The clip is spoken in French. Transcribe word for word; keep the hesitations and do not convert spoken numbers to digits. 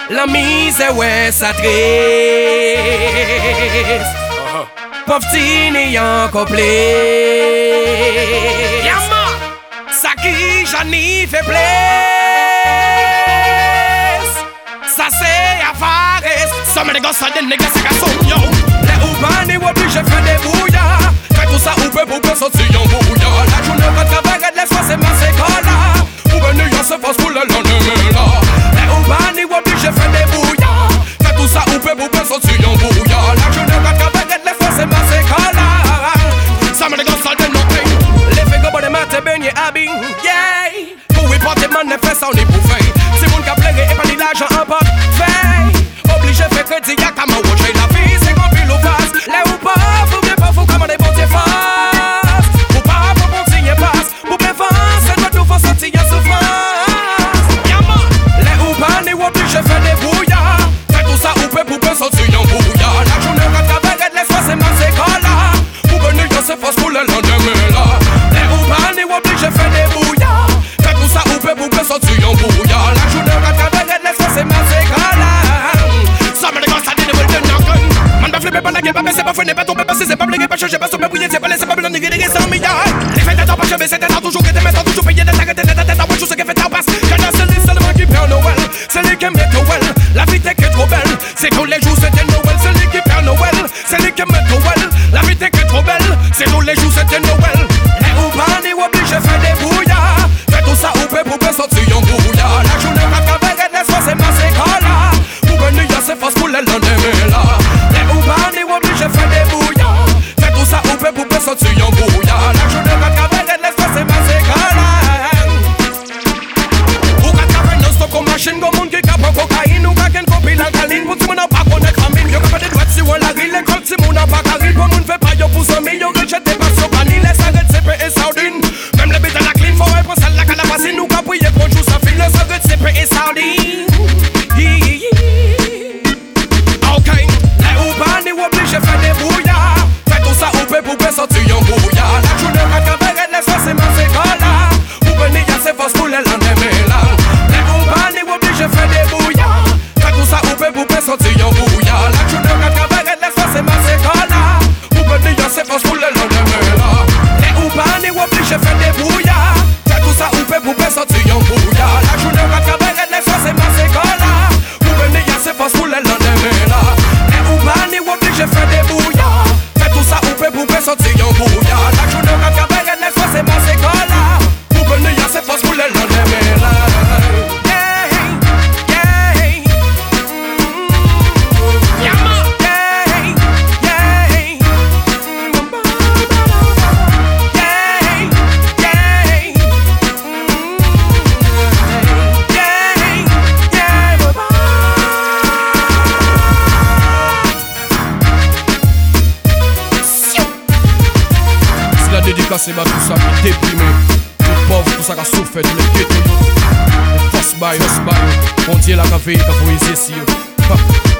La misère, ouais, ça triste. Pauvre petit n'ayant complet. Yama, ça qui j'en ai fait plaisir. Ça c'est avarice. Ça me négocie des négociations, c'est qu'à son yo. Les urbains ou obligés de faire des bouillards. Quand tout ça ouvre pour que sortir en bouillard. La journée quand travaille, laisse-moi c'est ma sécola. Pour venir à se force pour le lendemain là. Les urbains ou obligés de faire des bouillards. Quand tout ça ouvre pour que sortir en bouillard. La journée quand travaille, laisse-moi c'est ma sécola. Ça me négocie des négociations. Les figures bonnes maths baigner habillent. Yeah. Pour y porter manifeste on est pour faire. Si mon cap plairait et pas de l'argent en porte fait. Obligé de faire crédit y'a qu'à m'envoyer la vie. C'est qu'on pile ou face. Les ou pas, faut bien pas, faut commander bon Dieu face. Ou pas, faut bon signe passe. Pour bien faire, c'est notre tout faut sortir en souffrance. Yama, les ou pas, n'est obligé de faire des brouillards. Fait tout ça ou peut pour bien sortir en brouillard. La journée quand t'avais laisse-moi c'est ma sécola. Pour venir dans ce force pour le lendemain là. Les ou pas, n'est obligé de faire des brouillards. Fait tout ça ou peut pour bien sortir en brouillard. La journée quand t'avais laisse-moi c'est ma sécola. Ça me dégosse à des nouvelles de Nagan. Man, pas flipper, pas la gueule, pas baisser, pas freiner, pas tomber, pas c'est pas blaguer, pas changer, pas se bouiller, c'est pas laisser, pas blanc, négrer, sans milliards. Les fêtes d'être pas jamais, c'était là, toujours été maintenant, toujours payé des tags, des têtes, des têtes, ouais, je sais que fait en passe. Quand c'est les seulement qui perd Noël, c'est les qui met Noël. La vie t'es que trop belle, c'est tous les jours c'était Noël, c'est les qui perd Noël, c'est les qui met Noël. La vie t'es que trop belle, c'est tous les jours c'était Noël. Les urbains n'est obligé de faire des brouillards. Fais tout ça, ou peut pour bien sortir en brouillard. La journée, la caverne, laisse-moi, c'est ma sécola. C'est force pour le lendemain là. Les urbains n'est obligé de faire des bouillards. Fais tout ça ou peut pour sortir en brouillard. La journée quand caverne laisse-moi c'est ma sécola. Ou quand caverne non stop comme machine comme monde qui capte cocaïne. Ou quand qu'un copie l'alcaline. Pour tout le monde n'a pas connaître la mine. Y'a pas de droite si on la grille. L'école si on n'a pas carré. Pour moun fait pas y'a pour cent mille. Y'a rejeté pas sur panille. Laisse arrête C P et sardine. Même les bêtes à la clean. Faut être pour celle la calabasine. Ou quand prier pour jouer sa fille. Laisse arrête C P et sardine. Obligé de faire des brouillards. Fais tout ça ou peut pour bien sortir en brouillard. La journée quand caverne laisse-moi c'est ma sécola. Pour venir à ses forces pour le lendemain là. Les urbains n'est obligé de faire des brouillards. Fais tout ça ou peut pour bien sortir en brouillard. La journée quand caverne laisse-moi c'est ma sécola. Pour venir à ses forces pour le lendemain là. Les urbains n'est obligé de faire des brouillards. Fais tout ça ou peut pour bien sortir en brouillard. La journée quand caverne laisse-moi c'est ma sécola. Pour venir à ses forces pour le lendemain là. Je fais des bouillards. Fais tout ça ou peut pour sortir en brouillard. La journée quand caverne laisse-moi c'est ma sécola. Pour venir à ses forces pour le lendemain là. Yeah, yeah. Yama. Yeah, yeah. Yeah, yeah. Dédicacé à tout ça qui est déprimé. Tout pauvre, tout ça qui a souffert, tout le ghetto. Force by, force by. On dit la café, qui a fait ici.